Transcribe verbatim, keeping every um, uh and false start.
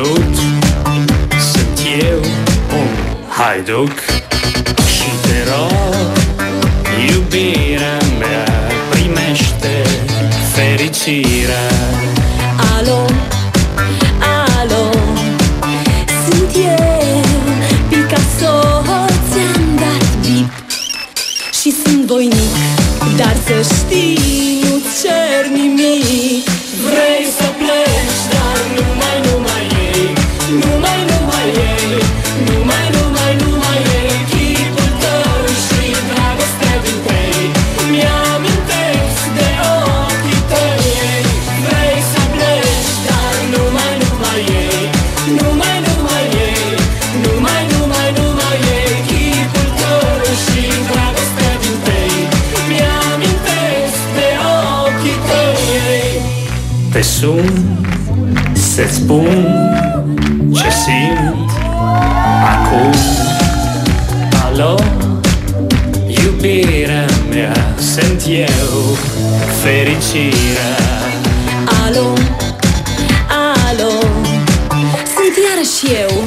pierdut. Sunt eu un haiduc și te rog, iubirea mea, primește fericirea. Alo, alo, sunt eu, Picasso, ți-am dat bip și sunt voinic, dar să știi, nu-ți cer nimic. Vrei să pleci, dar numai, numai ei, numai, numai ei, numai, numai, numai ei, chipul tău și dragostea din tăi, mi-amintesc de ochii tăi. Vrei să pleci, dar numai, numai ei, numai, numai ei, numai, numai, numai ei, chipul tău și dragostea din tăi, mi-amintesc de ochii tăi. Te sun să-ți spun ce simt acum. Alo, iubirea mea, sunt eu, fericirea. Alo, alo, sunt iarăși eu,